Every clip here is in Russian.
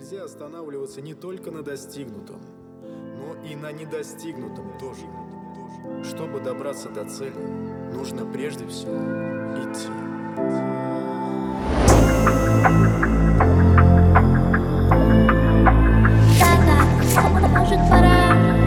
Нельзя останавливаться не только на достигнутом, но и на недостигнутом тоже. Чтобы добраться до цели, нужно прежде всего идти. Может, пора.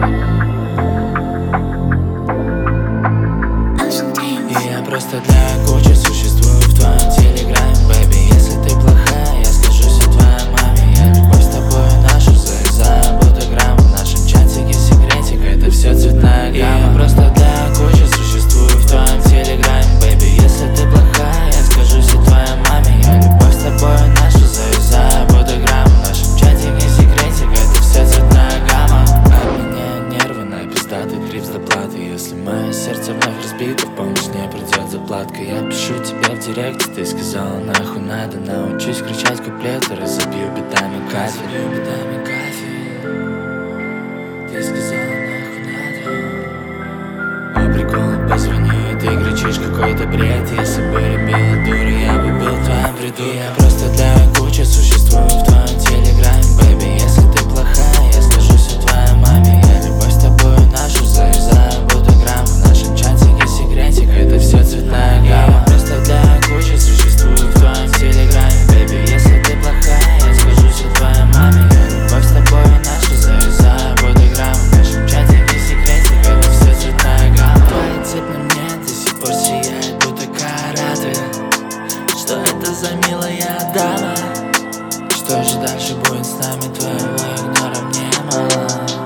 И я просто для кучи существую в твоем телеграме, бэйби. Если ты плохая, я скажу все твоей маме. Я любовь с тобой нашу завязаю, буду грамм. В нашем чатике секретик, это все цветная гамма. И я просто для кучи существую в твоем телеграме, бэйби. Если ты плохая, я скажу все твоей маме. Я любовь с тобой нашу завязаю, буду грамм. В нашем чатике секретик, это все цветная гамма. Обменяю нервы на пиздатый трип с доплатой. Если мое сердце вновь разбито, в помощь не придет заплатка. Я пишу тебе в директе, ты сказала нахуй надо. Научусь кричать куплеты, разобью битами кафель. Ты сказала нахуй надо. По приколу позвони, и ты кричишь какой-то бред. Если бы любила дура, я бы был в твоем бреду. И я просто для кучи существую в твоем телеграме, бэйби. Если ты плохая, я скажу все твоей маме. Я любовь с тобой нашу завязаю, буду грамм. В нашем чатике секретик, это все цветная гамма. Я просто для кучи существую в твоем телеграме, бэйби. Если ты плохая, я скажу все твоей маме. Я любовь с тобой нашу завязаю, буду грамм. В нашем чатике секретик, это все цветная гамма. Твоя цепь на мне до сих пор сияет, будто караты. Что это за милая дама? Что же дальше будет с нами, твоего игнора мне мало.